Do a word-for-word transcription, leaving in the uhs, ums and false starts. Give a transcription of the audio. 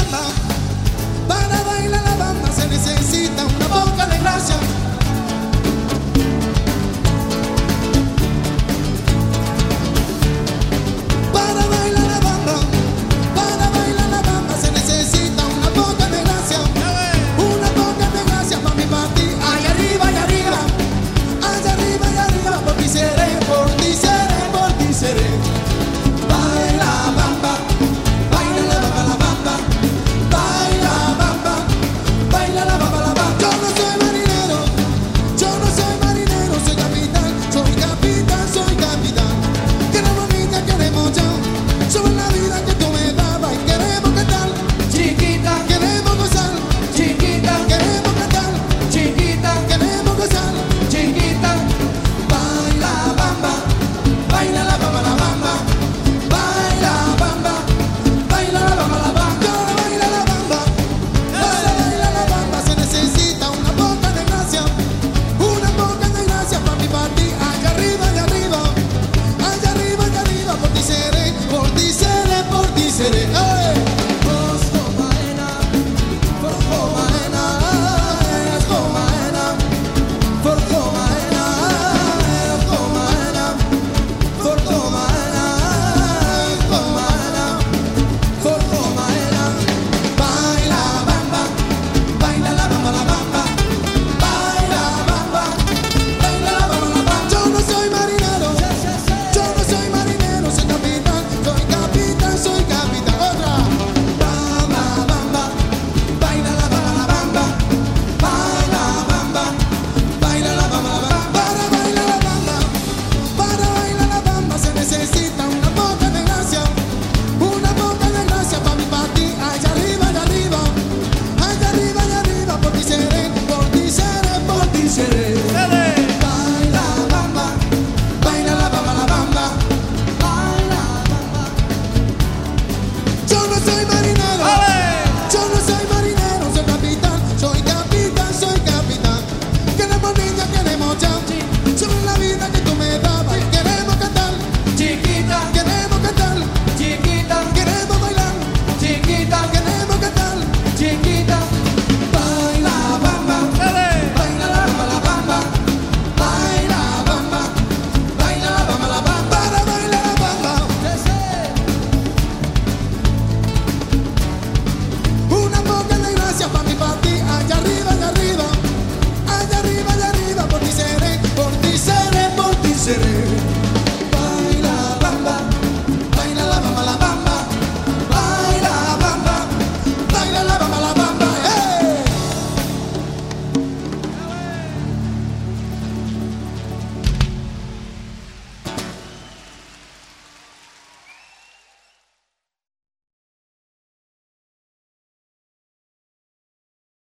bamba. Para bailar la bamba se necesita una poca de gracia. Para bailar la bamba, para bailar la bamba se necesita una poca de gracia. Una poca de gracia pa' mi papi. Allá arriba, allá arriba, allá arriba, allá arriba. Por ti seré, por ti seré, por ti seré. Baila bamba, baila la bamba, la bamba. Baila bamba, baila la bamba, la bamba. Yo no soy marinero, yo no soy marinero, soy capitán, soy capitán, soy capitán. Que la mamita queremos ya, sobre la vida que tú me dabas y queremos cantar. Chiquita, queremos gozar, chiquita, queremos cantar. Chiquita, queremos gozar, chiquita. Baila bamba, baila la bamba, la bamba.